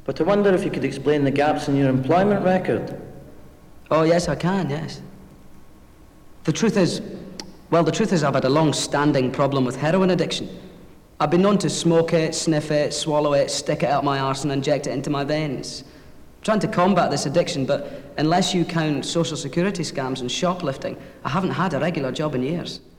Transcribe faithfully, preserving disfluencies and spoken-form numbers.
But I wonder if you could explain the gaps in your employment record. Oh, yes, I can, yes. The truth is, well, the truth is I've had a long-standing problem with heroin addiction. I've been known to smoke it, sniff it, swallow it, stick it out my arse and inject it into my veins. I'm trying to combat this addiction, but unless you count social security scams and shoplifting, I haven't had a regular job in years.